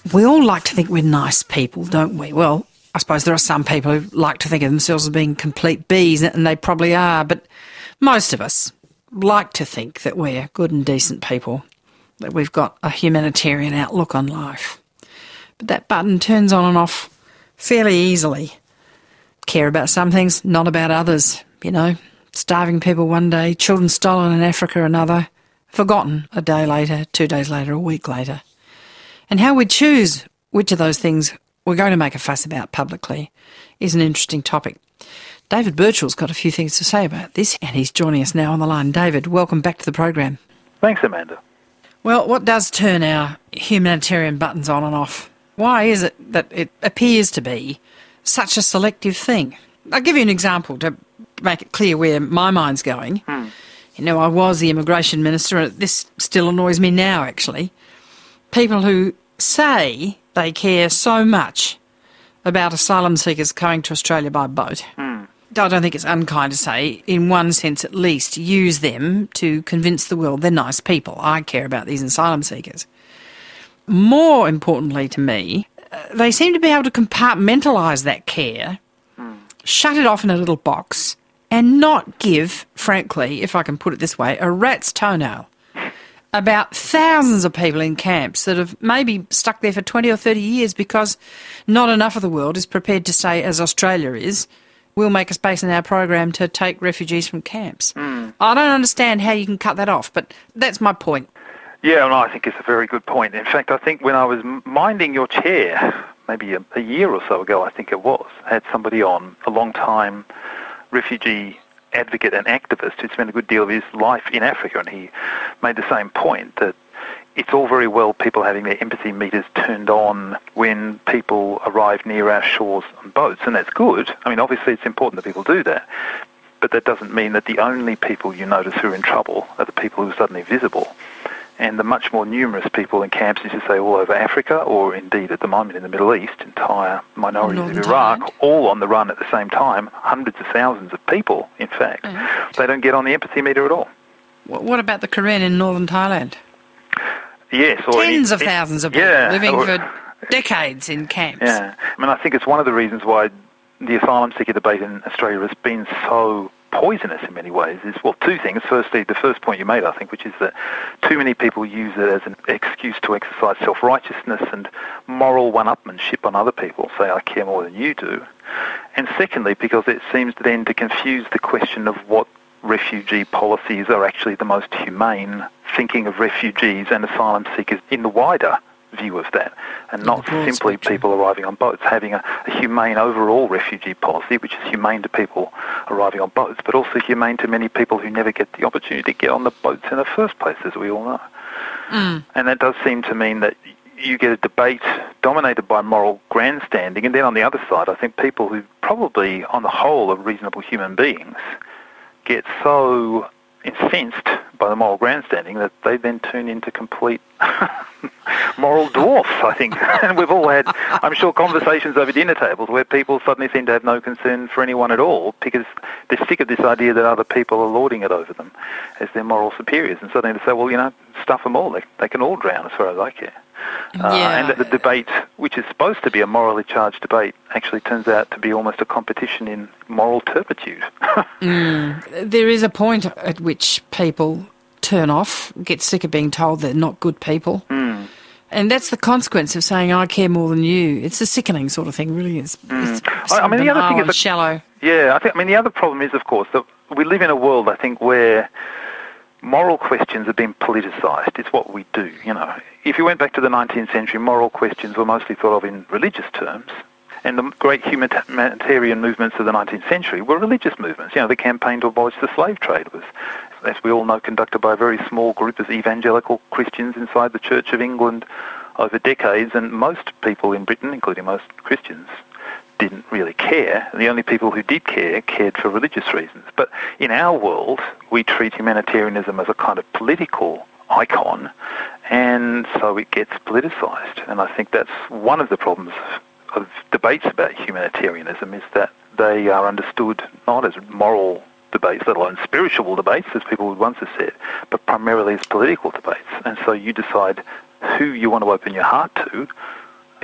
We all like to think we're nice people, don't we? Well, I suppose there are some people who like to think of themselves as being complete bees, and they probably are, but most of us like to think that we're good and decent people, that we've got a humanitarian outlook on life. But that button turns on and off fairly easily. Care about some things, not about others, you know. Starving people one day, children stolen in Africa another, forgotten a day later, 2 days later, a week later. And how we choose which of those things we're going to make a fuss about publicly is an interesting topic. David Birchall's got a few things to say about this, and he's joining us now on the line. David, welcome back to the program. Thanks, Amanda. Well, what does turn our humanitarian buttons on and off? Why is it that it appears to be such a selective thing? I'll give you an example to make it clear where my mind's going. You know, I was the immigration minister, and this still annoys me now, actually. People who say they care so much about asylum seekers coming to Australia by boat. I don't think it's unkind to say, in one sense at least, use them to convince the world they're nice people. I care about these asylum seekers. More importantly to me, they seem to be able to compartmentalise that care, shut it off in a little box, and not give, frankly, if I can put it this way, a rat's toenail about thousands of people in camps that have maybe stuck there for 20 or 30 years because not enough of the world is prepared to say, as Australia is, we'll make a space in our program to take refugees from camps. I don't understand how you can cut that off, but that's my point. Yeah, I think it's a very good point. In fact, I think when I was minding your chair, maybe a year or so ago, I think it was, I had somebody on, a long-time refugee advocate and activist who'd spent a good deal of his life in Africa, and he made the same point, that it's all very well people having their empathy meters turned on when people arrive near our shores on boats, and that's good. I mean, obviously it's important that people do that, but that doesn't mean that the only people you notice who are in trouble are the people who are suddenly visible. And the much more numerous people in camps, as you say, all over Africa, or indeed at the moment in the Middle East, entire minorities of Iraq, all on the run at the same time, hundreds of thousands of people, in fact. They don't get on the empathy meter at all. What about the Karen in northern Thailand? Yes. Or tens of thousands of people living for decades in camps. Yeah. I mean, I think it's one of the reasons why the asylum seeker debate in Australia has been so poisonous in many ways is, well, two things. Firstly, the first point you made, I think, which is that too many people use it as an excuse to exercise self-righteousness and moral one-upmanship on other people, say, I care more than you do. And secondly, because it seems then to confuse the question of what refugee policies are actually the most humane, thinking of refugees and asylum seekers in the wider view of that, and not simply people arriving on boats, having a humane overall refugee policy, which is humane to people arriving on boats, but also humane to many people who never get the opportunity to get on the boats in the first place, as we all know. And that does seem to mean that you get a debate dominated by moral grandstanding, and then on the other side, I think people who probably, on the whole, are reasonable human beings, get so incensed by the moral grandstanding that they then turn into complete moral dwarfs, I think. And we've all had, I'm sure, conversations over dinner tables where people suddenly seem to have no concern for anyone at all because they're sick of this idea that other people are lording it over them as their moral superiors. And suddenly they say, well, you know, stuff them all. They can all drown as far as I care. And the debate, which is supposed to be a morally charged debate, actually turns out to be almost a competition in moral turpitude. There is a point at which people turn off, get sick of being told they're not good people. And that's the consequence of saying, I care more than you. It's a sickening sort of thing, really. It's I mean, the other thing is shallow. Yeah, I mean, the other problem is, of course, that we live in a world, I think, where moral questions have been politicised. It's what we do, you know. If you went back to the 19th century, moral questions were mostly thought of in religious terms. And the great humanitarian movements of the 19th century were religious movements. You know, the campaign to abolish the slave trade was, as we all know, conducted by a very small group of evangelical Christians inside the Church of England over decades. And most people in Britain, including most Christians, didn't really care. The only people who did care cared for religious reasons. But in our world, we treat humanitarianism as a kind of political icon, and so it gets politicised. And I think that's one of the problems of debates about humanitarianism, is that they are understood not as moral debates, let alone spiritual debates, as people would once have said, but primarily as political debates. And so you decide who you want to open your heart to,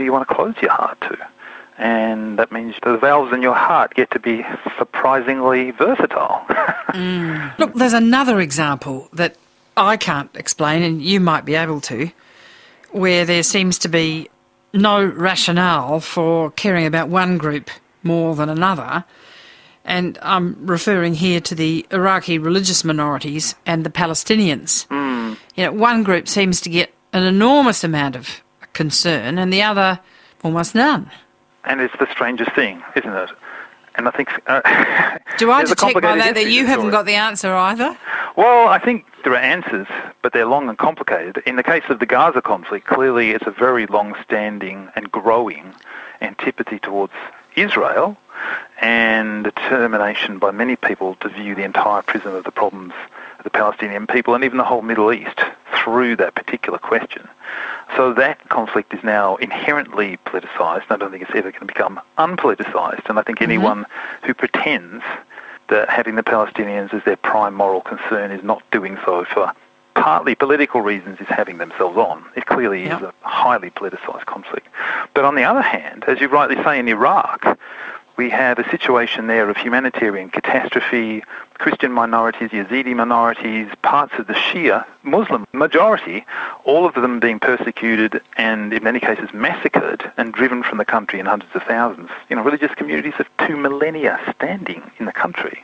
maybe you want to close your heart to. And that means the valves in your heart get to be surprisingly versatile. Look, there's another example that I can't explain, and you might be able to, where there seems to be no rationale for caring about one group more than another. And I'm referring here to the Iraqi religious minorities and the Palestinians. You know, one group seems to get an enormous amount of concern and the other almost none. And it's the strangest thing, isn't it? And I think... Do I detect by that you haven't got the answer either? Well, I think there are answers, but they're long and complicated. In the case of the Gaza conflict, clearly it's a very long-standing and growing antipathy towards Israel and determination by many people to view the entire prism of the problems of the Palestinian people and even the whole Middle East through that particular question. So that conflict is now inherently politicised. I don't think it's ever going to become unpoliticised. And I think anyone who pretends that having the Palestinians as their prime moral concern is not doing so for partly political reasons is having themselves on. It clearly is a highly politicised conflict. But on the other hand, as you rightly say, in Iraq, we have a situation there of humanitarian catastrophe, Christian minorities, Yazidi minorities, parts of the Shia Muslim majority, all of them being persecuted and in many cases massacred and driven from the country in hundreds of thousands. You know, religious communities of 2 millennia standing in the country.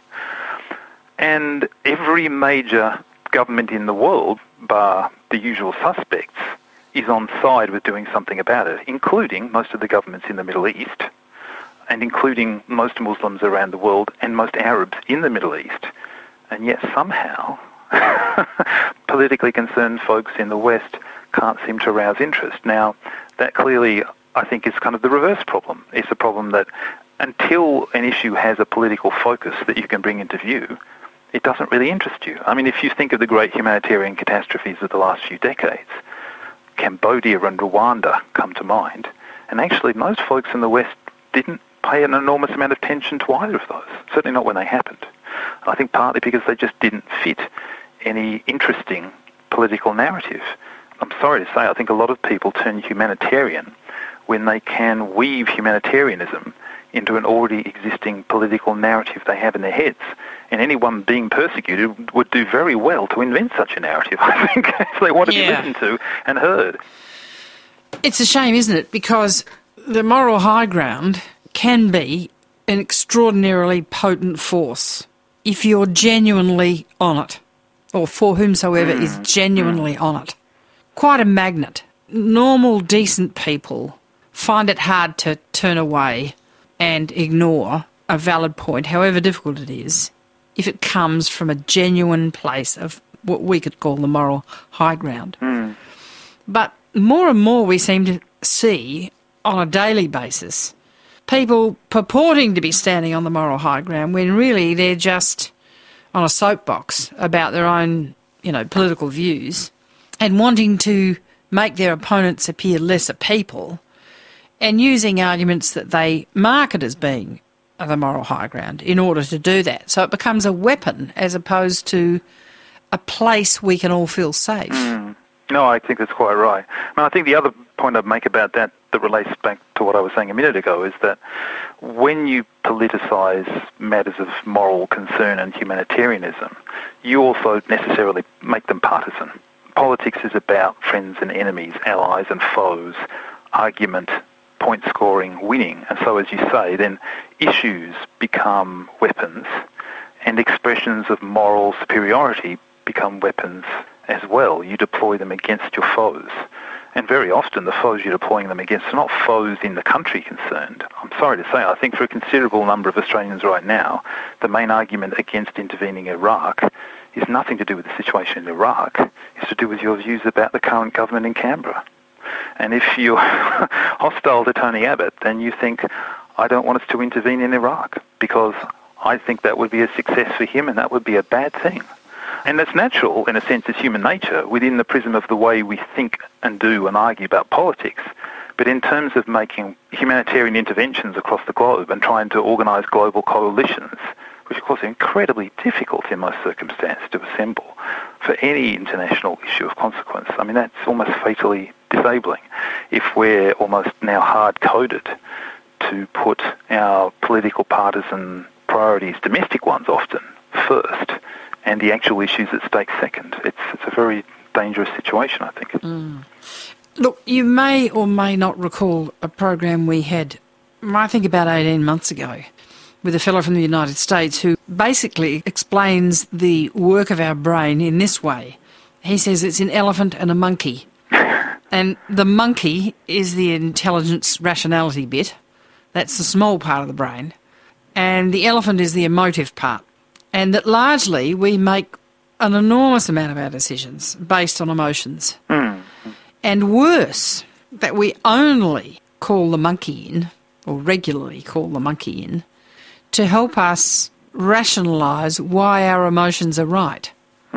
And every major government in the world, bar the usual suspects, is on side with doing something about it, including most of the governments in the Middle East, and including most Muslims around the world and most Arabs in the Middle East. And yet somehow politically concerned folks in the West can't seem to arouse interest. Now, that clearly, I think, is kind of the reverse problem. It's a problem that until an issue has a political focus that you can bring into view, it doesn't really interest you. I mean, if you think of the great humanitarian catastrophes of the last few decades, Cambodia and Rwanda come to mind, and actually most folks in the West didn't pay an enormous amount of attention to either of those, certainly not when they happened. I think partly because they just didn't fit any interesting political narrative. I'm sorry to say, I think a lot of people turn humanitarian when they can weave humanitarianism into an already existing political narrative they have in their heads. And anyone being persecuted would do very well to invent such a narrative, I think, if they want to be listened to and heard. It's a shame, isn't it? Because the moral high ground can be an extraordinarily potent force if you're genuinely on it, or for whomsoever is genuinely on it. Quite a magnet. Normal, decent people find it hard to turn away and ignore a valid point, however difficult it is, if it comes from a genuine place of what we could call the moral high ground. But more and more we seem to see on a daily basis people purporting to be standing on the moral high ground when really they're just on a soapbox about their own, political views and wanting to make their opponents appear lesser people and using arguments that they market as being the moral high ground in order to do that. So it becomes a weapon as opposed to a place we can all feel safe. No, I think that's quite right. I think the other point I'd make about that relates back to what I was saying a minute ago is that when you politicise matters of moral concern and humanitarianism, you also necessarily make them partisan. Politics is about friends and enemies, allies and foes, argument, point scoring, winning. And so, as you say, then issues become weapons and expressions of moral superiority become weapons as well. You deploy them against your foes. And very often the foes you're deploying them against are not foes in the country concerned. I'm sorry to say, I think for a considerable number of Australians right now, the main argument against intervening in Iraq is nothing to do with the situation in Iraq. It's to do with your views about the current government in Canberra. And if you're hostile to Tony Abbott, then you think, I don't want us to intervene in Iraq because I think that would be a success for him and that would be a bad thing. And that's natural, in a sense, it's human nature within the prism of the way we think and do and argue about politics. But in terms of making humanitarian interventions across the globe and trying to organise global coalitions, which of course are incredibly difficult in most circumstances to assemble for any international issue of consequence, that's almost fatally disabling. if we're almost now hard-coded to put our political partisan priorities, domestic ones often, first, and the actual issues at stake second. It's a very dangerous situation, I think. Look, you may or may not recall a program we had, I think about 18 months ago, with a fellow from the United States who basically explains the work of our brain in this way. He says it's an elephant and a monkey. And the monkey is the intelligence rationality bit. That's the small part of the brain. And the elephant is the emotive part. And that largely we make an enormous amount of our decisions based on emotions. And worse, that we only call the monkey in, or regularly call the monkey in, to help us rationalise why our emotions are right.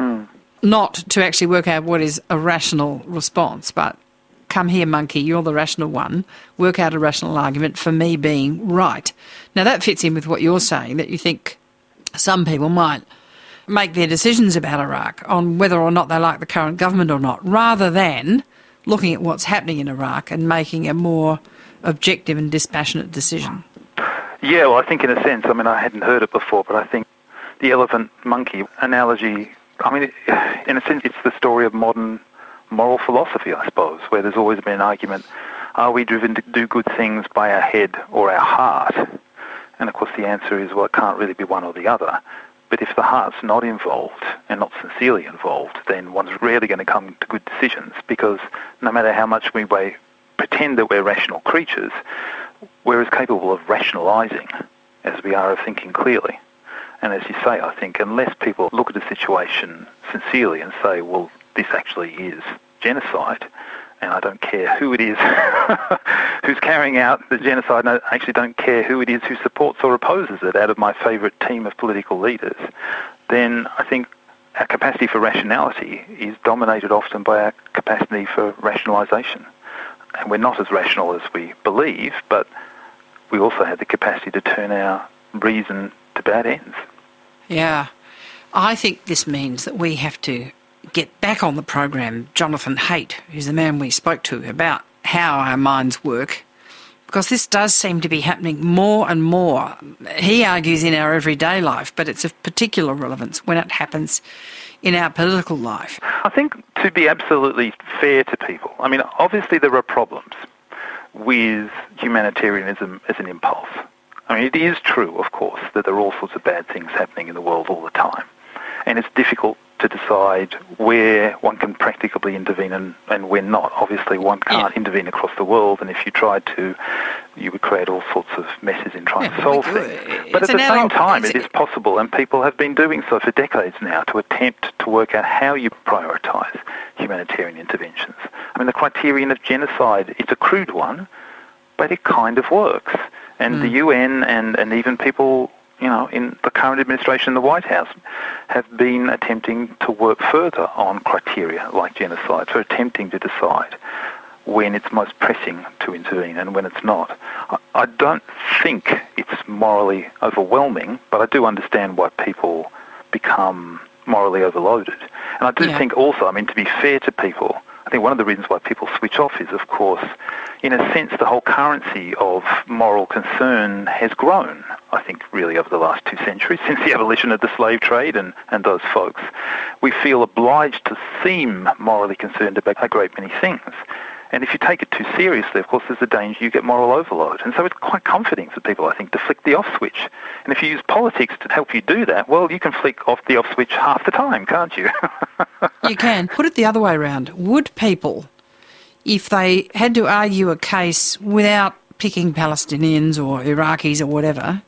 Not to actually work out what is a rational response, but come here, monkey, you're the rational one, work out a rational argument for me being right. Now that fits in with what you're saying, that you think some people might make their decisions about Iraq on whether or not they like the current government or not, rather than looking at what's happening in Iraq and making a more objective and dispassionate decision. Yeah, well, I think in a sense, I mean, I hadn't heard it before, but I think the elephant-monkey analogy, I mean, in a sense, it's the story of modern moral philosophy, I suppose, where there's always been an argument, are we driven to do good things by our head or our heart? And, of course, the answer is, well, it can't really be one or the other. But if the heart's not involved and not sincerely involved, then one's rarely going to come to good decisions, because no matter how much we pretend that we're rational creatures, we're as capable of rationalising as we are of thinking clearly. And as you say, I think unless people look at a situation sincerely and say, well, this actually is genocide, and I don't care who it is who's carrying out the genocide, and I actually don't care who it is who supports or opposes it out of my favourite team of political leaders, then I think our capacity for rationality is dominated often by our capacity for rationalisation. And we're not as rational as we believe, but we also have the capacity to turn our reason to bad ends. Yeah. I think this means that we have to get back on the program Jonathan Haidt, who's the man we spoke to, about how our minds work, because this does seem to be happening more and more. He argues in our everyday life, but it's of particular relevance when it happens in our political life. I think to be absolutely fair to people, I mean, obviously there are problems with humanitarianism as an impulse. I mean, it is true, of course, that there are all sorts of bad things happening in the world all the time. And it's difficult to decide where one can practically intervene and when not. Obviously, one can't intervene across the world, and if you tried to, you would create all sorts of messes in trying to solve things. But at the same time, it is possible, and people have been doing so for decades now, to attempt to work out how you prioritise humanitarian interventions. I mean, the criterion of genocide, it's a crude one, but it kind of works. And the UN and even people, you know, in the current administration in the White House have been attempting to work further on criteria like genocide, for attempting to decide when it's most pressing to intervene and when it's not. I don't think it's morally overwhelming, but I do understand why people become morally overloaded. And I do think also, I mean, to be fair to people, I think one of the reasons why people switch off is, of course, in a sense, the whole currency of moral concern has grown, I think, really over the last 2 centuries, since the abolition of the slave trade and those folks. We feel obliged to seem morally concerned about a great many things. And if you take it too seriously, of course, there's a danger you get moral overload. And so it's quite comforting for people, I think, to flick the off switch. And if you use politics to help you do that, well, you can flick off the off switch half the time, can't you? You can. Put it the other way around. Would people, if they had to argue a case without picking Palestinians or Iraqis or whatever,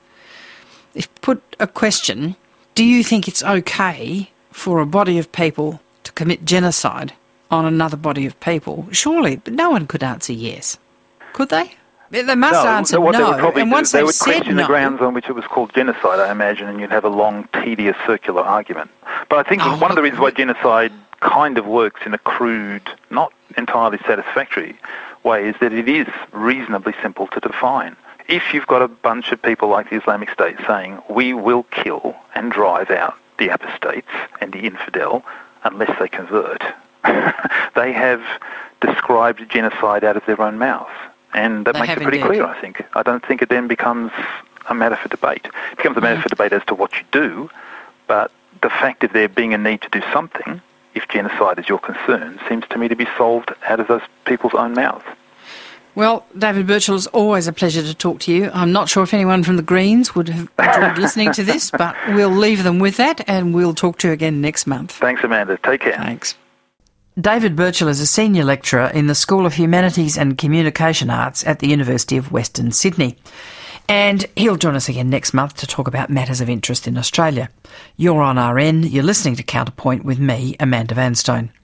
put a question, do you think it's okay for a body of people to commit genocide on another body of people? Surely, but no one could answer yes. Could they? They must answer no. And once they would question the grounds on which it was called genocide, I imagine, and you'd have a long, tedious, circular argument. But I think one of the reasons why genocide kind of works in a crude, not entirely satisfactory way is that it is reasonably simple to define. If you've got a bunch of people like the Islamic State saying, we will kill and drive out the apostates and the infidel unless they convert, they have described genocide out of their own mouths. And that They makes have it pretty indeed. clear, I think. I don't think it then becomes a matter for debate. It becomes a matter for debate as to what you do, but the fact of there being a need to do something, if genocide is your concern, seems to me to be solved out of those people's own mouths. Well, David Birchall, it's always a pleasure to talk to you. I'm not sure if anyone from the Greens would have enjoyed listening to this, but we'll leave them with that and we'll talk to you again next month. Thanks, Amanda. Take care. Thanks. David Birchall is a senior lecturer in the School of Humanities and Communication Arts at the University of Western Sydney. And he'll join us again next month to talk about matters of interest in Australia. You're on RN, you're listening to Counterpoint with me, Amanda Vanstone.